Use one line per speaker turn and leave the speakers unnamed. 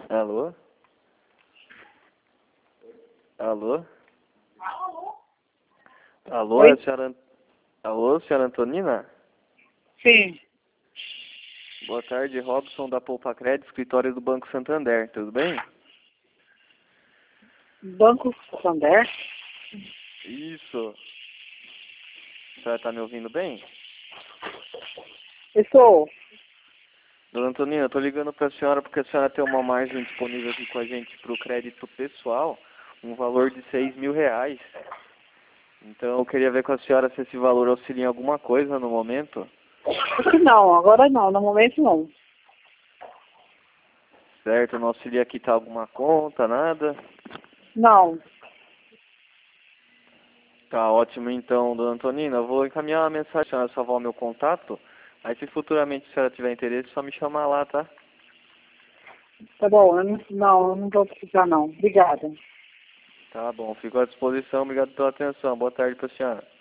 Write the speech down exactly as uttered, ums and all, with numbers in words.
Alô? Alô? Alô,
Oi?
é a senhora... Alô, senhora Antonina?
Sim.
Boa tarde, Robson da Poupa Crédito, escritório do Banco Santander, tudo bem?
Banco Santander?
Isso. A senhora tá me ouvindo bem?
Estou.
Dona Antonina, eu tô ligando pra senhora porque a senhora tem uma margem disponível aqui com a gente pro crédito pessoal, um valor de seis mil reais. Então eu queria ver com a senhora se esse valor auxilia em alguma coisa no momento.
Acho que não, agora não, no momento não.
Certo? Não auxilia a quitar alguma conta, nada?
Não.
Tá ótimo então, dona Antonina. Eu vou encaminhar uma mensagem, a senhora salvar o meu contato. Aí se futuramente a senhora tiver interesse, é só me chamar lá, tá?
Tá bom, eu não, não, eu não vou precisar não. Obrigada.
Tá bom, fico à disposição. Obrigado pela atenção. Boa tarde pra senhora.